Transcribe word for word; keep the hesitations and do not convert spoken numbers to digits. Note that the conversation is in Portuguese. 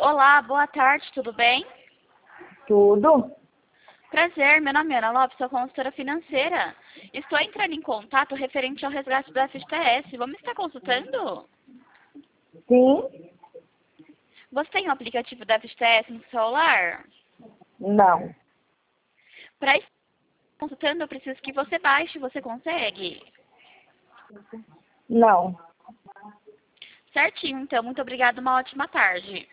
Olá, boa tarde, tudo bem? Tudo? Prazer, meu nome é Ana Lopes, sou consultora financeira. Estou entrando em contato referente ao resgate do F G T S. Vamos estar consultando? Sim? Você tem o aplicativo do F G T S no celular? Não. Para estar consultando, eu preciso que você baixe. Você consegue? Não. Certinho, então. Muito obrigada. Uma ótima tarde.